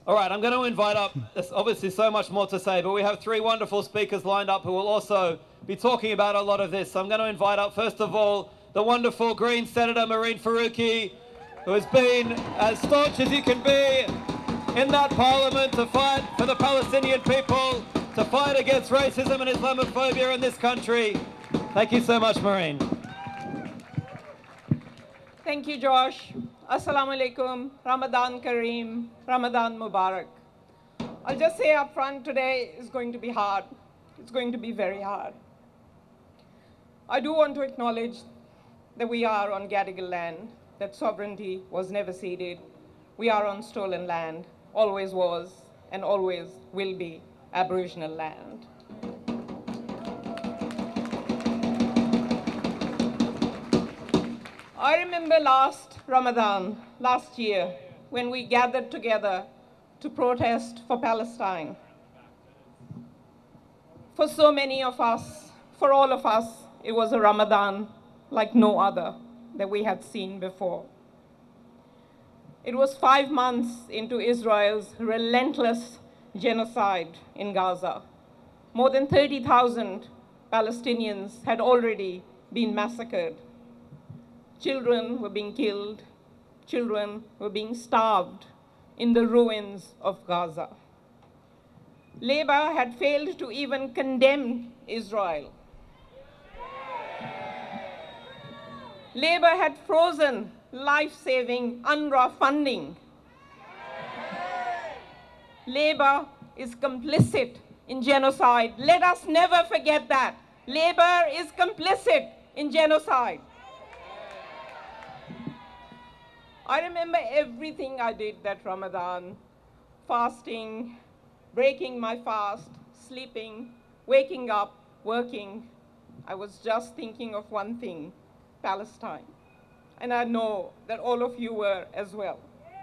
All right, I'm going to invite up, there's obviously so much more to say, but we have three wonderful speakers lined up who will also be talking about a lot of this. So I'm going to invite up, first of all, the wonderful Green Senator Mehreen Faruqi, who has been as staunch as you can be in that parliament to fight for the Palestinian people, to fight against racism and Islamophobia in this country. Thank you so much, Mehreen. Thank you, Josh. Assalamu alaikum, Ramadan Kareem, Ramadan Mubarak. I'll just say up front, today is going to be hard. It's going to be very hard. I do want to acknowledge that we are on Gadigal land, that sovereignty was never ceded. We are on stolen land, always was, and always will be Aboriginal land. I remember last Ramadan, last year, when we gathered together to protest for Palestine. For so many of us, for all of us, it was a Ramadan like no other that we had seen before. It was 5 months into Israel's relentless genocide in Gaza. More than 30,000 Palestinians had already been massacred. Children were being killed. Children were being starved in the ruins of Gaza. Labour had failed to even condemn Israel. Labour had frozen life-saving UNRWA funding. Labour is complicit in genocide. Let us never forget that. Labour is complicit in genocide. I remember everything I did that Ramadan, fasting, breaking my fast, sleeping, waking up, working. I was just thinking of one thing, Palestine. And I know that all of you were as well.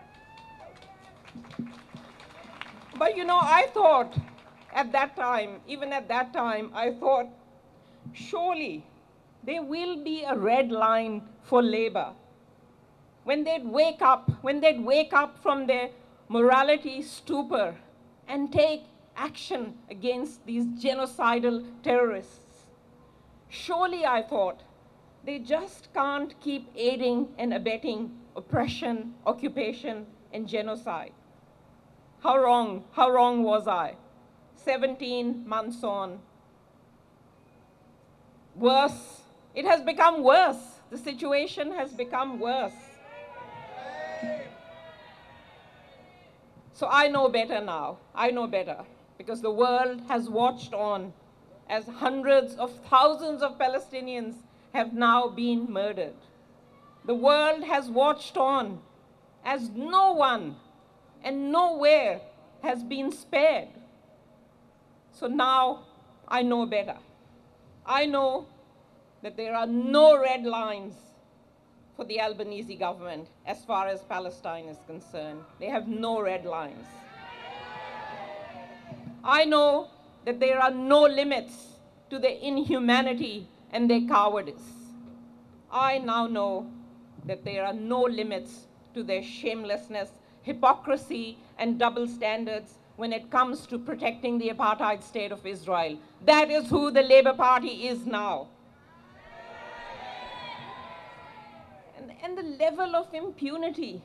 But you know, I thought at that time, even at that time, I thought, surely there will be a red line for Labour. When they'd wake up from their morality stupor and take action against these genocidal terrorists. Surely, I thought, they just can't keep aiding and abetting oppression, occupation, and genocide. How wrong was I? 17 months on. Worse, it has become worse. The situation has become worse. So I know better now. I know better because the world has watched on as hundreds of thousands of Palestinians have now been murdered. The world has watched on as no one and nowhere has been spared. So now I know better. I know that there are no red lines for the Albanese government as far as Palestine is concerned. They have no red lines. I know that there are no limits to their inhumanity and their cowardice. I now know that there are no limits to their shamelessness, hypocrisy, and double standards when it comes to protecting the apartheid state of Israel. That is who the Labour Party is now. And the level of impunity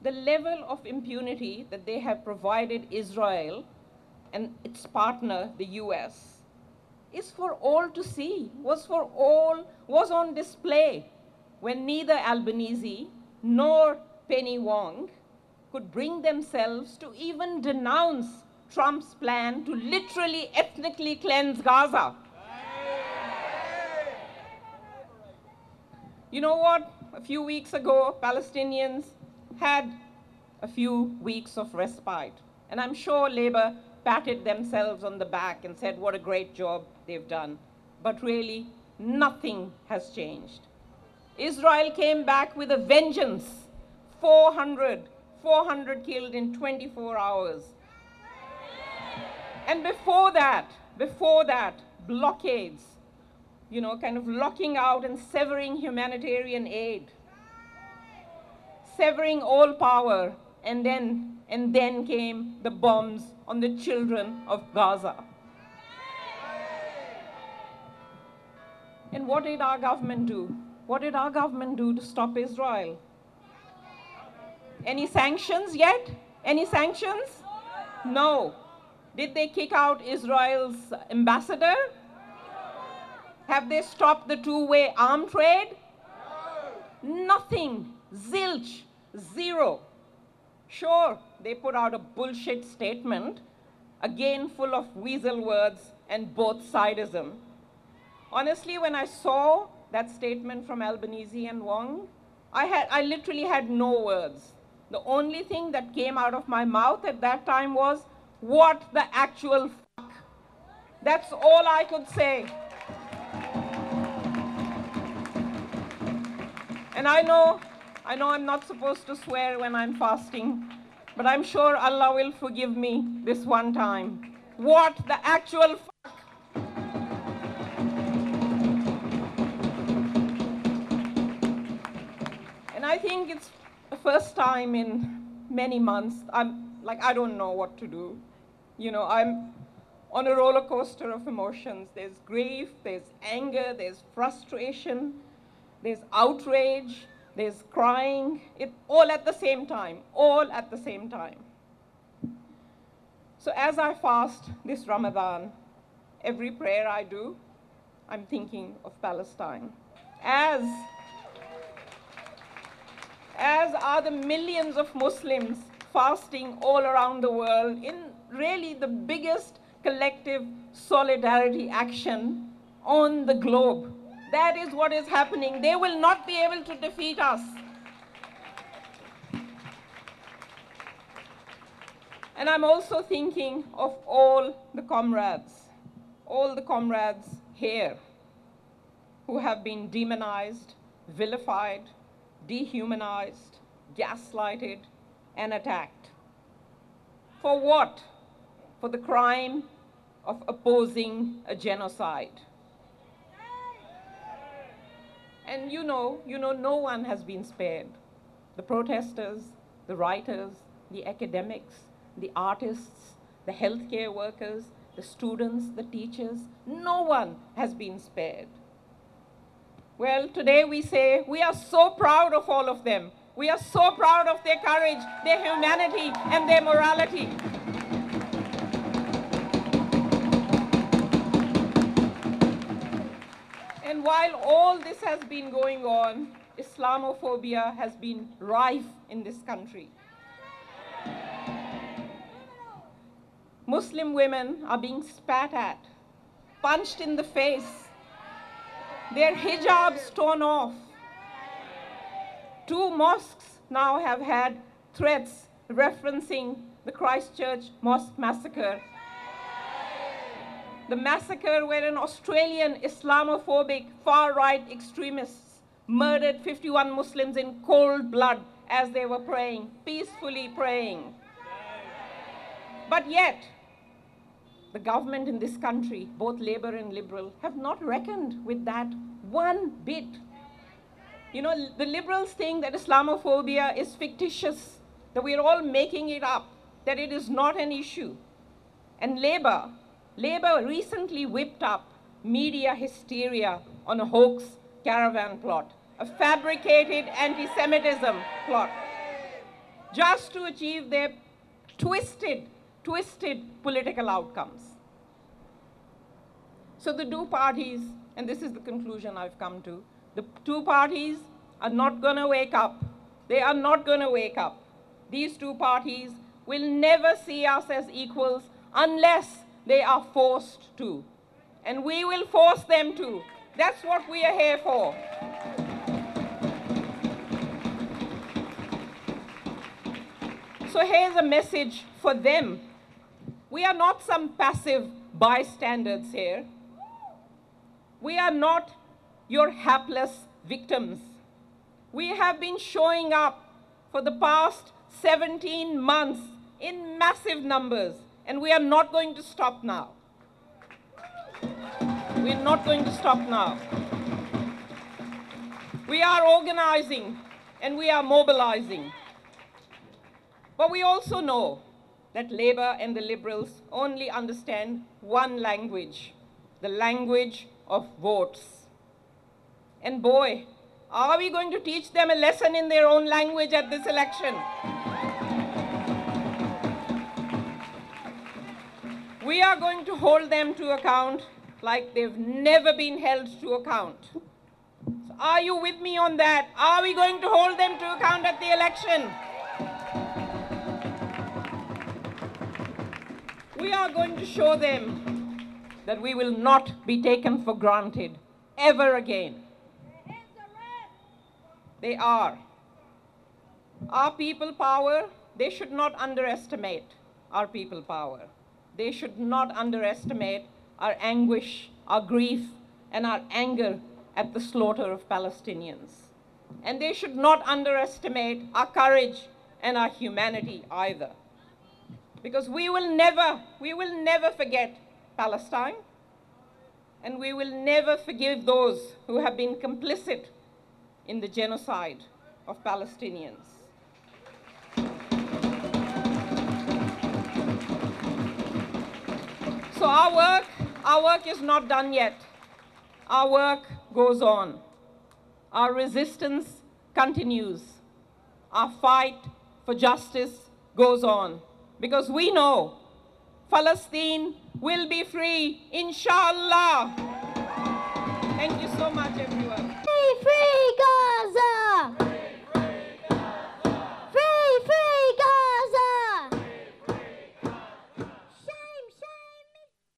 that they have provided Israel and its partner, the US, is for all to see, was on display when neither Albanese nor Penny Wong could bring themselves to even denounce Trump's plan to literally ethnically cleanse Gaza. You know what? A few weeks ago, Palestinians had a few weeks of respite. And I'm sure Labour patted themselves on the back and said what a great job they've done. But really, nothing has changed. Israel came back with a vengeance. 400 killed in 24 hours. And before that, blockades, you know, kind of locking out and severing humanitarian aid, severing all power, and then And then came the bombs on the children of Gaza. And what did our government do? What did our government do to stop Israel? Any sanctions yet? Any sanctions? No. Did they kick out Israel's ambassador? Have they stopped the two-way arm trade? Nothing. Zilch. Zero. Sure, they put out a bullshit statement, again full of weasel words and both-sidism. Honestly, when I saw that statement from Albanese and Wong, I literally had no words. The only thing that came out of my mouth at that time was, what the actual fuck? That's all I could say. And I know I'm not supposed to swear when I'm fasting, but I'm sure Allah will forgive me this one time. What the actual fuck? And I think it's the first time in many months, I don't know what to do. You know, I'm on a roller coaster of emotions. There's grief, there's anger, there's frustration, there's outrage, there's crying, all at the same time, all at the same time. So as I fast this Ramadan, every prayer I do, I'm thinking of Palestine. As are the millions of Muslims fasting all around the world in really the biggest collective solidarity action on the globe. That is what is happening. They will not be able to defeat us. And I'm also thinking of all the comrades here who have been demonized, vilified, dehumanized, gaslighted, and attacked. For what? For the crime of opposing a genocide. And you know, no one has been spared. The protesters, the writers, the academics, the artists, the healthcare workers, the students, the teachers, no one has been spared. Well, today we say we are so proud of all of them. We are so proud of their courage, their humanity, and their morality. And while all this has been going on, Islamophobia has been rife in this country. Muslim women are being spat at, punched in the face, their hijabs torn off. 2 mosques now have had threats referencing the Christchurch mosque massacre. The massacre where an Australian Islamophobic far-right extremists murdered 51 Muslims in cold blood as they were praying, peacefully praying. But yet, the government in this country, both Labour and Liberal, have not reckoned with that one bit. You know, the Liberals think that Islamophobia is fictitious, that we're all making it up, that it is not an issue. And Labour recently whipped up media hysteria on a hoax caravan plot, a fabricated anti-Semitism plot, just to achieve their twisted political outcomes. So the 2 parties, and this is the conclusion I've come to, the 2 parties are not going to wake up. They are not going to wake up. These 2 parties will never see us as equals unless they are forced to. And we will force them to. That's what we are here for. So here's a message for them. We are not some passive bystanders here. We are not your hapless victims. We have been showing up for the past 17 months in massive numbers, and we are not going to stop now. We are not going to stop now. We are organizing and we are mobilizing. But we also know that Labour and the Liberals only understand one language, the language of votes. And boy, are we going to teach them a lesson in their own language at this election? We are going to hold them to account like they've never been held to account. So are you with me on that? Are we going to hold them to account at the election? We are going to show them that we will not be taken for granted ever again. They are. Our people power, they should not underestimate our people power. They should not underestimate our anguish, our grief, and our anger at the slaughter of Palestinians. And they should not underestimate our courage and our humanity either. Because we will never forget Palestine, and we will never forgive those who have been complicit in the genocide of Palestinians. So our work is not done yet. Our work goes on. Our resistance continues. Our fight for justice goes on. Because we know Palestine will be free, inshallah. Thank you so much, everyone.